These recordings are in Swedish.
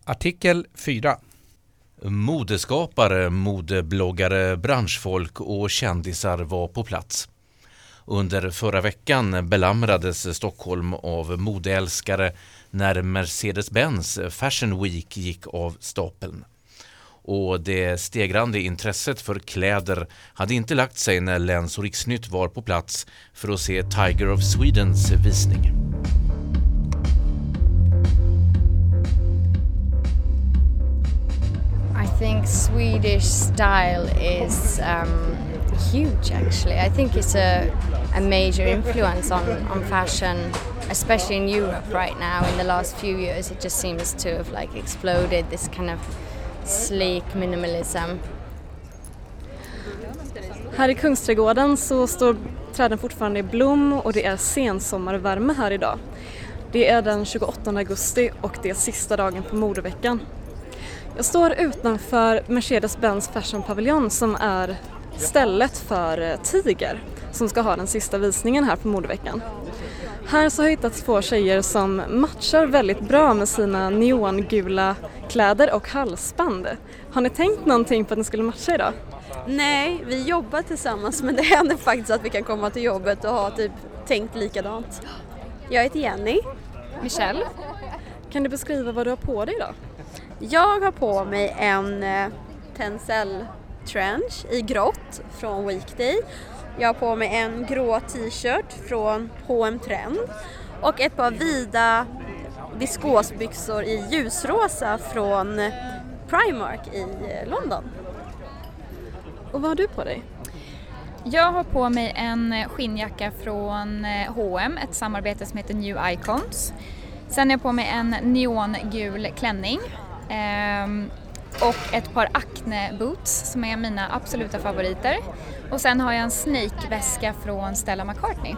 Artikel 4. Modeskapare, modebloggare, branschfolk och kändisar var på plats. Under förra veckan belamrades Stockholm av modeälskare när Mercedes-Benz Fashion Week gick av stapeln. Och det stegrande intresset för kläder hade inte lagt sig när Läns och Riksnytt var på plats för att se Tiger of Swedens visning. I think Swedish style is huge actually. I think it's a major influence on fashion, especially in Europe right now. In the last few years it just seems to have like exploded, this kind of sleek minimalism. Här i Kungsträdgården så står träden fortfarande i blom och det är sensommarvärme här idag. Det är den 28 augusti och det är sista dagen på modeveckan. Jag står utanför Mercedes-Benz Fashion Pavilion som är stället för Tiger som ska ha den sista visningen här på modeveckan. Här så har jag hittat två tjejer som matchar väldigt bra med sina neongula kläder och halsband. Har ni tänkt någonting på att ni skulle matcha idag? Nej, vi jobbar tillsammans men det händer faktiskt att vi kan komma till jobbet och ha typ tänkt likadant. Jag heter Jenny. Michelle. Kan du beskriva vad du har på dig idag? Jag har på mig en Tencel trench i grått från Weekday. Jag har på mig en grå t-shirt från H&M Trend och ett par vida viskosbyxor i ljusrosa från Primark i London. Och vad har du på dig? Jag har på mig en skinnjacka från H&M, ett samarbete som heter New Icons. Sen har jag på mig en neongul klänning och ett par Acne boots som är mina absoluta favoriter. Och sen har jag en Snake-väska från Stella McCartney.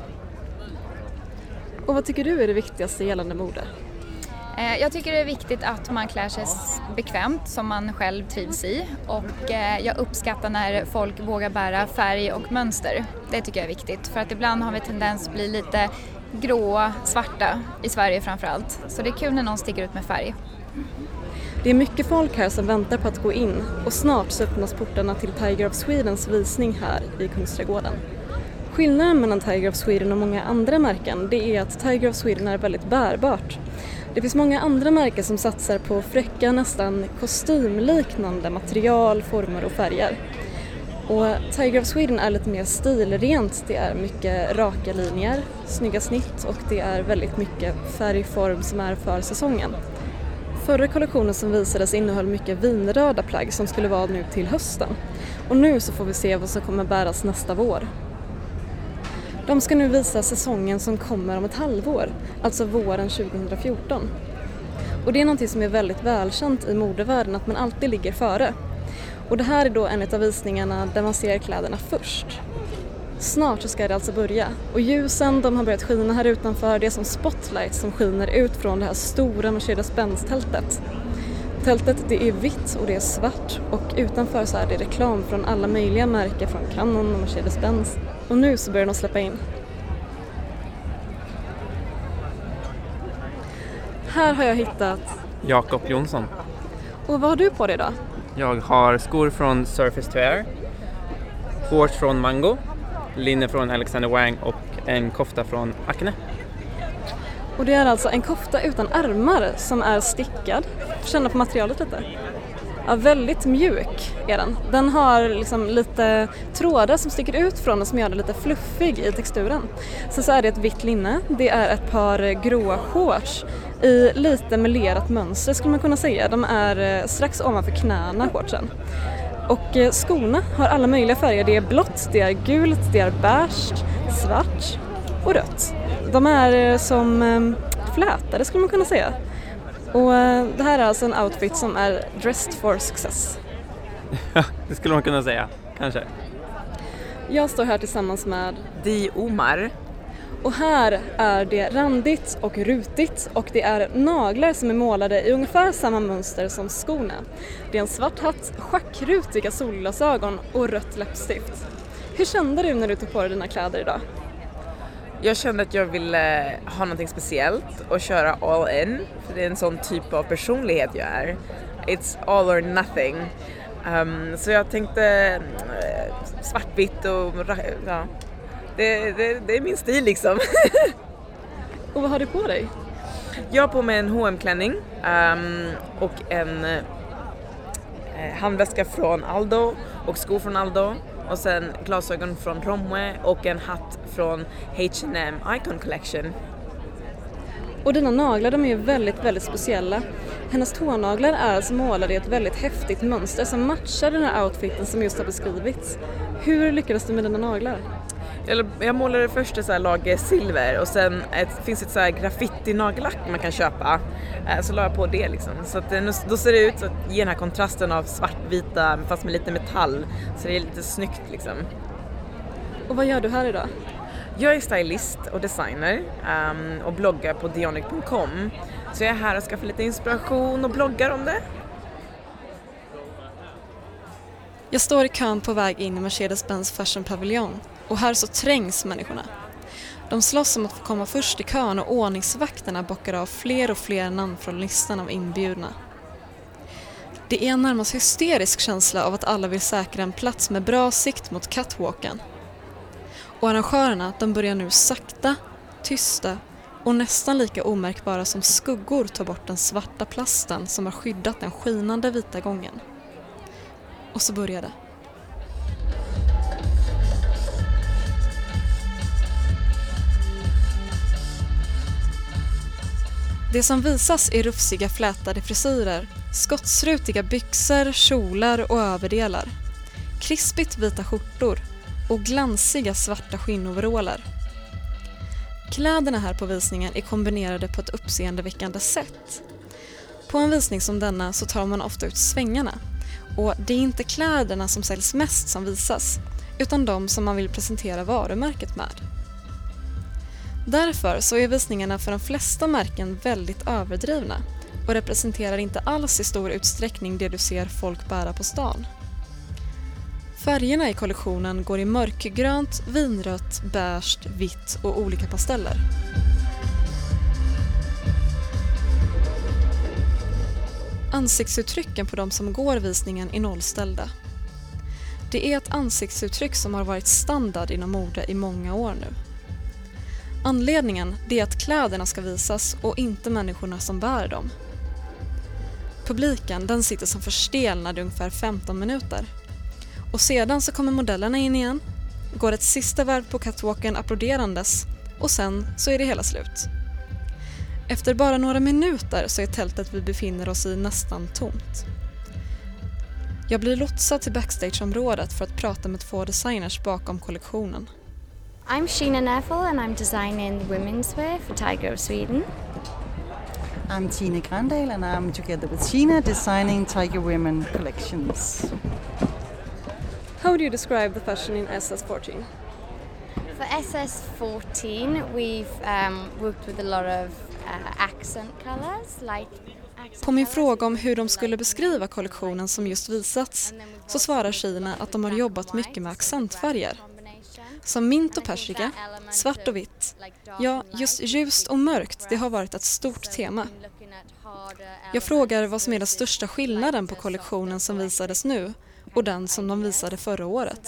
Och vad tycker du är det viktigaste gällande mode? Jag tycker det är viktigt att man klär sig bekvämt som man själv trivs i. Och jag uppskattar när folk vågar bära färg och mönster. Det tycker jag är viktigt. För att ibland har vi tendens att bli lite gråa, svarta i Sverige framförallt. Så det är kul när någon sticker ut med färg. Det är mycket folk här som väntar på att gå in och snart så öppnas portarna till Tiger of Swedens visning här i Kungsträdgården. Skillnaden mellan Tiger of Sweden och många andra märken det är att Tiger of Sweden är väldigt bärbart. Det finns många andra märken som satsar på fräcka, nästan kostymliknande material, former och färger. Och Tiger of Sweden är lite mer stilrent, det är mycket raka linjer, snygga snitt och det är väldigt mycket färgform som är för säsongen. Förra kollektionen som visades innehöll mycket vinröda plagg som skulle vara nu till hösten. Och nu så får vi se vad som kommer bäras nästa vår. De ska nu visa säsongen som kommer om ett halvår, alltså våren 2014. Och det är något som är väldigt välkänt i modevärlden att man alltid ligger före. Och det här är då en av visningarna där man ser kläderna först. Snart så ska det alltså börja. Och ljusen de har börjat skina här utanför. Det är som spotlight som skiner ut från det här stora Mercedes-Benz-tältet. Tältet det är vitt och det är svart. Och utanför så är det reklam från alla möjliga märken från Canon och Mercedes-Benz. Och nu så börjar de släppa in. Här har jag hittat Jakob Jonsson. Och vad har du på dig då? Jag har skor från Surface to Air, shorts från Mango, linne från Alexander Wang och en kofta från Acne. Och det är alltså en kofta utan ärmar som är stickad. Känna på materialet lite. Ja, väldigt mjuk är den. Den har liksom lite trådar som sticker ut från den som gör den lite fluffig i texturen. Sen så är det ett vitt linne. Det är ett par gråa shorts i lite melerat mönster skulle man kunna säga. De är strax ovanför knäna shortsen. Och skorna har alla möjliga färger. Det är blått, det är gult, det är beige, svart och rött. De är som flätade skulle man kunna säga. Och det här är alltså en outfit som är dressed for success. Ja, det skulle man kunna säga, kanske. Jag står här tillsammans med Di Omar. Och här är det randigt och rutigt och det är naglar som är målade i ungefär samma mönster som skorna. Det är en svart hatt, schackrutiga solglasögon och rött läppstift. Hur kände du när du tog på dig dina kläder idag? Jag kände att jag ville ha någonting speciellt och köra all in. För det är en sån typ av personlighet jag är. It's all or nothing. Så jag tänkte svartvitt och ja, det är min stil liksom. Och vad har du på dig? Jag har på mig en H&M-klänning och en handväska från Aldo och skor från Aldo. Och sen glasögon från Romwe och en hatt från H&M Icon Collection. Och dina naglar, de är ju väldigt, väldigt speciella. Hennes tånaglar är alltså målade i ett väldigt häftigt mönster som matchar den här outfiten som just har beskrivits. Hur lyckades du med dina naglar? Jag målade först ett så här lager silver och sen finns ett så här graffiti-nagellack man kan köpa. Så la jag på det liksom. Så att då ser det ut att ge den här kontrasten av svartvita fast med lite metall. Så det är lite snyggt liksom. Och vad gör du här idag? Jag är stylist och designer och bloggar på dionic.com. Så jag är här och ska få lite inspiration och bloggar om det. Jag står i kön på väg in i Mercedes-Benz Fashion Pavilion och här så trängs människorna. De slåss om att få komma först i kön och ordningsvakterna bockar av fler och fler namn från listan av inbjudna. Det är en närmast hysterisk känsla av att alla vill säkra en plats med bra sikt mot catwalken. Och arrangörerna, de börjar nu sakta, tysta och nästan lika omärkbara som skuggor ta bort den svarta plasten som har skyddat den skinande vita gången. Och så börjar det. Det som visas är rufsiga flätade frisyrer, skottsrutiga byxor, kjolar och överdelar, krispigt vita skjortor och glansiga svarta skinnoveraller. Kläderna här på visningen är kombinerade på ett uppseendeväckande sätt. På en visning som denna så tar man ofta ut svängarna och det är inte kläderna som säljs mest som visas utan de som man vill presentera varumärket med. Därför så är visningarna för de flesta märken väldigt överdrivna och representerar inte alls i stor utsträckning det du ser folk bära på stan. Färgerna i kollektionen går i mörkgrönt, vinrött, beige, vitt och olika pasteller. Ansiktsuttrycken på de som går visningen är nollställda. Det är ett ansiktsuttryck som har varit standard inom mode i många år nu. Anledningen är att kläderna ska visas och inte människorna som bär dem. Publiken den sitter som förstelnad i ungefär 15 minuter. Och sedan så kommer modellerna in igen, går ett sista varv på catwalken applåderandes och sen så är det hela slut. Efter bara några minuter så är tältet vi befinner oss i nästan tomt. Jag blir lotsad till backstageområdet för att prata med 2 designers bakom kollektionen. I'm Sheena Neville and I'm designing women's wear for Tiger of Sweden. I'm Tina Grandale and I'm together with Sheena designing Tiger Women collections. How would you describe the fashion in SS14? For SS14 we've worked with a lot of accent colors, light accent. På min fråga om hur de skulle beskriva kollektionen som just visats så svarar Sheena att de har jobbat mycket med accentfärger. Som mint och persika, svart och vitt. Ja, just ljust och mörkt, det har varit ett stort tema. Jag frågar vad som är den största skillnaden på kollektionen som visades nu och den som de visade förra året.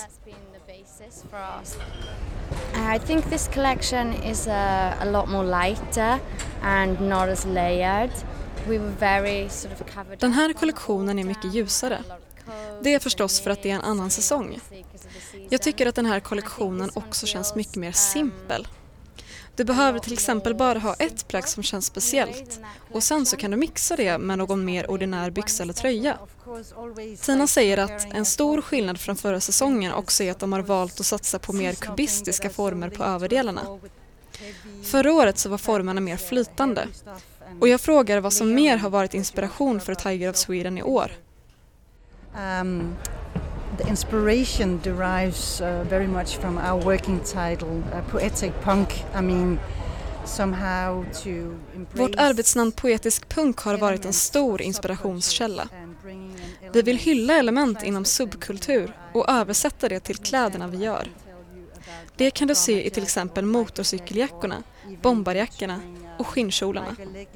I think this collection is a lot more lighter and not as layered. We were very sort of covered. Den här kollektionen är mycket ljusare. Det är förstås för att det är en annan säsong. Jag tycker att den här kollektionen också känns mycket mer simpel. Du behöver till exempel bara ha ett plagg som känns speciellt och sen så kan du mixa det med någon mer ordinär byxa eller tröja. Tina säger att en stor skillnad från förra säsongen också är att de har valt att satsa på mer kubistiska former på överdelarna. Förra året så var formerna mer flytande och jag frågar vad som mer har varit inspiration för Tiger of Sweden i år. The inspiration derives very much from our working title, Poetic Punk. I mean, somehow to embrace. Vårt arbetsnamn Poetisk Punk har varit en stor inspirationskälla. Vi vill hylla element inom subkultur och översätta det till kläderna vi gör. Det kan du se i till exempel motorcykeljackorna, bombarjackorna och skinnkjolarna.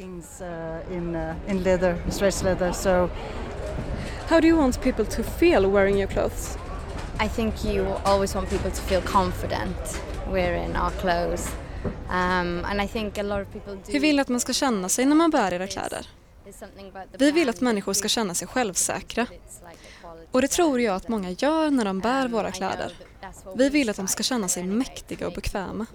How do you want people to feel wearing your clothes? I think you always want people to feel confident wearing our clothes. And I think a lot of people do. Hur vill att man ska känna sig när man bär era kläder? Vi vill att människor ska känna sig självsäkra. Och det tror jag att många gör när de bär våra kläder. Vi vill att de ska känna sig mäktiga och bekväma.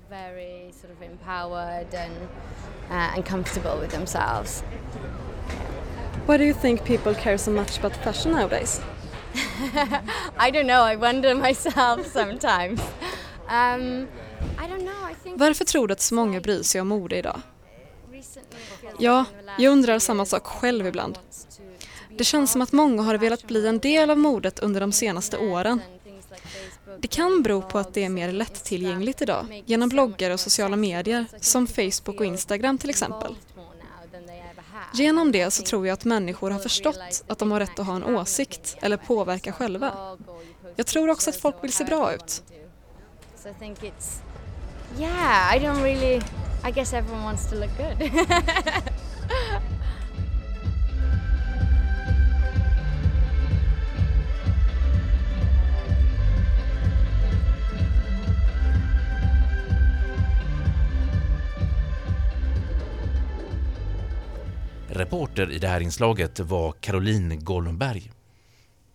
Why do you think people care so much about fashion nowadays? I don't know, I wonder myself sometimes. I don't know, I think. Varför tror du att så många bryr sig om mode idag? Ja, jag undrar samma sak själv ibland. Det känns som att många har velat bli en del av modet under de senaste åren. Det kan bero på att det är mer lättillgängligt idag, genom bloggar och sociala medier, som Facebook och Instagram till exempel. Genom det så tror jag att människor har förstått att de har rätt att ha en åsikt eller påverka själva. Jag tror också att folk vill se bra ut. I guess everyone wants to look good. Reporter i det här inslaget var Caroline Goldberg.